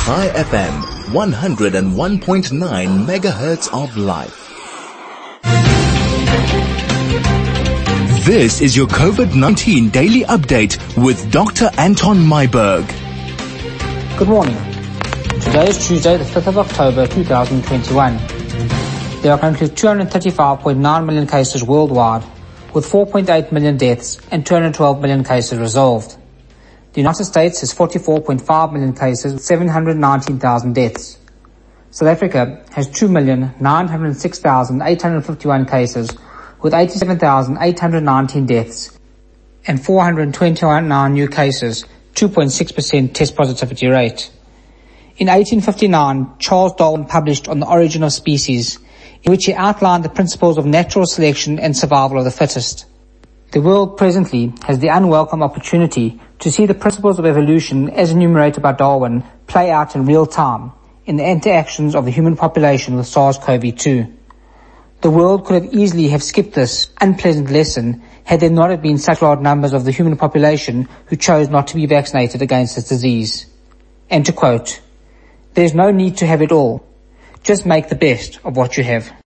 Chai FM, 101.9 megahertz of life. This is your COVID-19 daily update with Dr. Anton Myburgh. Good morning. Today is Tuesday, the 5th of October 2021. There are currently 235.9 million cases worldwide, with 4.8 million deaths and 212 million cases resolved. The United States has 44.5 million cases with 719,000 deaths. South Africa has 2,906,851 cases with 87,819 deaths and 429 new cases, 2.6% test positivity rate. In 1859, Charles Darwin published On the Origin of Species, in which he outlined the principles of natural selection and survival of the fittest. The world presently has the unwelcome opportunity to see the principles of evolution as enumerated by Darwin play out in real time in the interactions of the human population with SARS-CoV-2. The world could have easily skipped this unpleasant lesson had there not have been such large numbers of the human population who chose not to be vaccinated against this disease. And to quote, "There's no need to have it all. Just make the best of what you have."